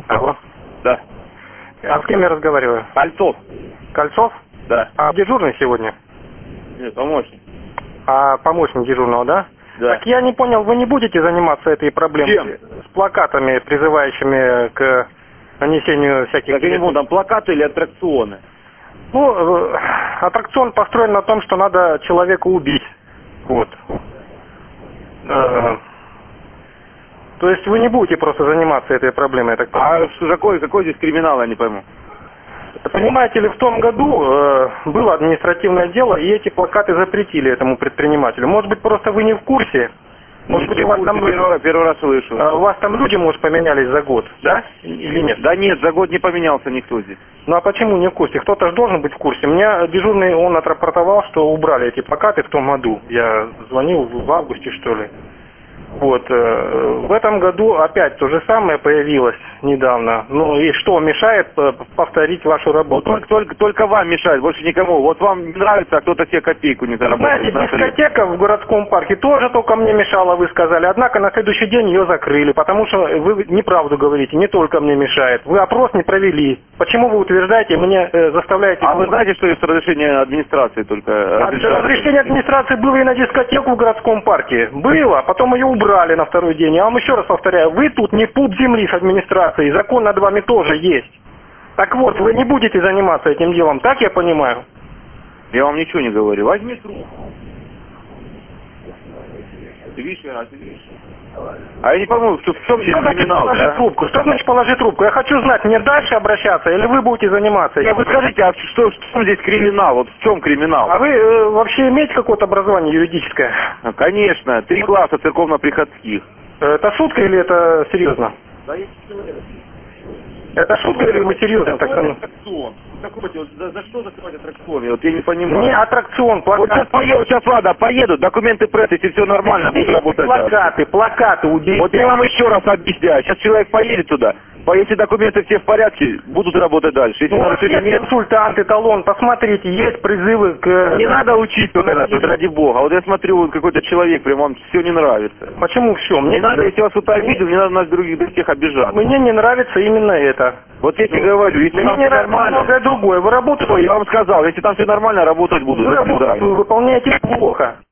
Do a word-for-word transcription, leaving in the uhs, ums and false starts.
Алло. Да. А с кем я разговариваю? Кольцов. Кольцов? Да. А дежурный сегодня? Нет, помощник. А помощник дежурного, да? Да. Так я не понял, вы не будете заниматься этой проблемой? Чем? С плакатами, призывающими к нанесению всяких... Так я не помню, там плакаты или аттракционы? Ну, э, аттракцион построен на том, что надо человека убить. Вот. Э, То есть вы не будете просто заниматься этой проблемой, я так понимаю? А что, какой, какой здесь криминал, я не пойму. Понимаете ли, в том году э, было административное дело, и эти плакаты запретили этому предпринимателю. Может быть, просто вы не в курсе? Может быть, у вас там, первый, первый раз слышу. э, у вас там люди, может, поменялись за год, да? Или нет? Да нет, за год не поменялся никто здесь. Ну а почему не в курсе? Кто-то же должен быть в курсе. Меня дежурный, он отрапортовал, что убрали эти плакаты в том году. Я звонил в августе, что ли. Вот. э, В этом году опять то же самое появилось недавно. Ну и что мешает э, повторить вашу Вот работу? только, только, только вам мешает, больше никому. Вот вам не нравится, а кто-то себе копейку не заработает. Знаете, дискотека в городском парке тоже только мне мешала, вы сказали. Однако на следующий день ее закрыли, потому что вы неправду говорите, не только мне мешает. Вы опрос не провели. Почему вы утверждаете, мне э, заставляете... А вы знаете, что есть разрешение администрации только? А разрешение администрации было и на дискотеку в городском парке. Было, потом ее убрали на второй день. Я вам еще раз повторяю, вы тут не пуп земли с администрацией, закон над вами тоже есть. Так вот, вы не будете заниматься этим делом, так я понимаю? Я вам ничего не говорю. Возьми трубку. Ты видишь, раз, ты видишь. А я не пойму, что в чем здесь криминал, положи да? трубку? Что значит положи трубку? Я хочу знать, мне дальше обращаться или вы будете заниматься? Я, вы скажите, а что, в чем здесь криминал? Вот в чем криминал? А вы э, вообще имеете какое-то образование юридическое? А, конечно, три класса церковно-приходских. Это шутка или это серьезно? Да, я... Это шутка или вы серьезно? Так, ну, Аттракцион. Какой, вот, за, за что закрывать аттракцион? Вот я не понимаю. не аттракцион, Вот сейчас плакаты. поеду, сейчас ладно, поеду, документы пресс, если все нормально, буду работать. Плакаты, плакаты убейте. Вот я вам еще раз объясняю, сейчас человек поедет туда, если документы все в порядке, будут работать дальше. Если Ну, нарушения есть нет, консультанты, талон, посмотрите, есть призывы к... не надо учить вот это, тут, ради бога. Вот я смотрю, вот какой-то человек, прям вам все не нравится. Почему все? Не Мне, надо, если вас кто-то обидел, не надо нас других до всех обижать. мне не нравится именно это. Вот я тебе говорю, если Мне там не все нравится нормально, многое другое. Вы работаете, я вам сказал, если там все нормально, работать буду. вы До работаете, свидания. вы выполняете плохо.